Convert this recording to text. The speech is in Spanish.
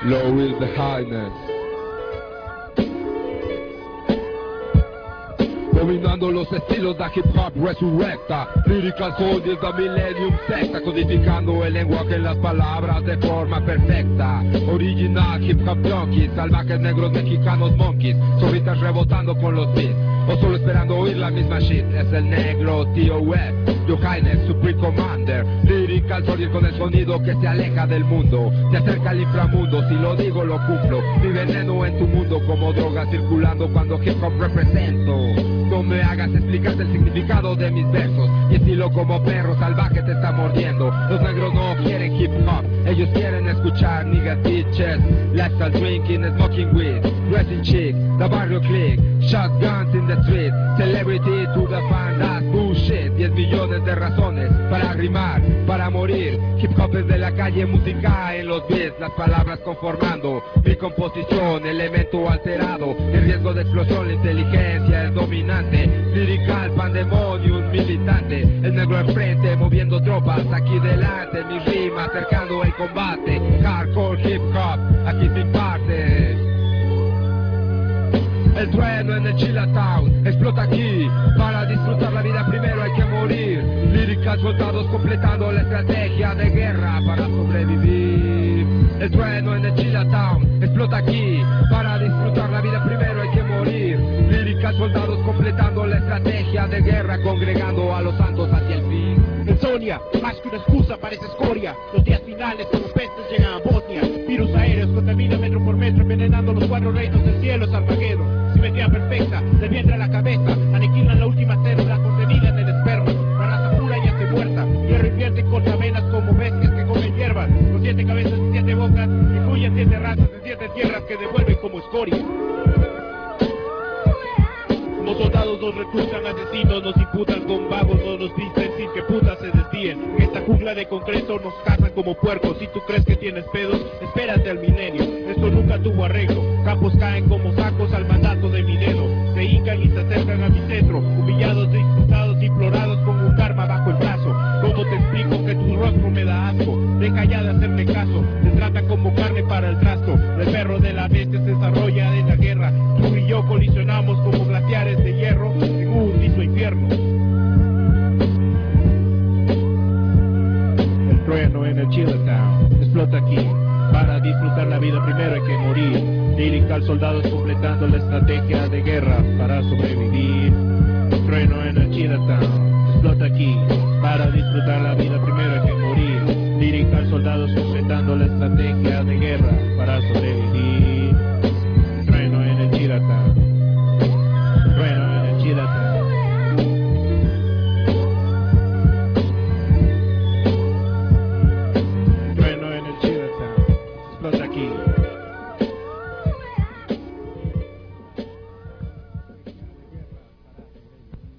Low is the highness. Dominando los estilos da hip hop resurrecta, lyrical soldiers da millennium secta, codificando el lenguaje en las palabras de forma perfecta. Original hip hop junkies, salvajes negros mexicanos monkeys, zorritas rebotando con los beats, o solo esperando oír la misma shit. Es el negro TOS, Your Highness, Supreme Commander, lyrical soldier con el sonido que se aleja del mundo, se acerca al inframundo, si lo digo lo cumplo. Mi veneno en tu mundo como droga circulando cuando hip hop represento. No me hagas explicarte el significado de mis versos. Mi estilo como perro salvaje te está mordiendo. Los negros no quieren hip hop, ellos quieren escuchar nigga bitches, lifestyle drinking, smoking weed, dressing chic, the barrio click, shotguns in the street, celebrity to the fan, that's bullshit. 10 millones de razones para rimar, para morir. Hip hop es de la calle, música en los beats, las palabras conformando mi composición, elemento alterado, el riesgo de explosión, la inteligencia es dominante. Lyrical pandemonium militante, el negro enfrente moviendo tropas aquí delante, mi rima acercando el combate, hardcore hip hop aquí sin parte. El trueno en el Chilatown explota aquí, para disfrutar la vida primero hay que morir. Lyrical soldados completando la estrategia de guerra para sobrevivir. El trueno en el Chilatown explota aquí, para disfrutar la vida primero hay que morir. Lyrical soldados completando la estrategia de guerra, congregando a los santos hacia el fin. En Sonia, más que una excusa parece escoria. Los días finales como pestes llegan a Bosnia. Virus aéreos contaminan metro por metro, envenenando los 4 reinos del cielo, es Armageddon. Simetría perfecta, del vientre a la cabeza, aniquilan la última célula contenida en el esperma. La raza pura ya se muerta, hierro invierte corta venas como bestias que comen hierbas. Con 7 cabezas y 7 bocas, incluyen 7 razas en 7 tierras que devuelven como escoria. Como soldados nos reclutan asesinos, nos imputan con vagos, no nos visten sin que putas se desvíen. En esta jungla de concreto nos cazan como puercos. Si tú crees que tienes pedos, espérate al milenio. Esto nunca tuvo arreglo. Campos caen como sacos al mandato de mi dedo. Se hincan y se acercan a mi centro, humillados, disfrutados, implorados con un karma bajo el brazo. ¿Cómo te explico que tu rostro me da asco? Deja ya de hacerme caso, te tratan como carne para el trasto. El perro de la bestia se desarrolla en la guerra. Tú y yo colisionamos como glaciares de hierro en un mismo infierno. El trueno en el Chilatown explota aquí, para disfrutar la vida primero hay que morir. Lyrical soldados completando la estrategia de guerra para sobrevivir. El trueno en el Chilatown explota aquí, para disfrutar la vida primero hay que morir. Lyrical soldados completando la estrategia de guerra para sobrevivir.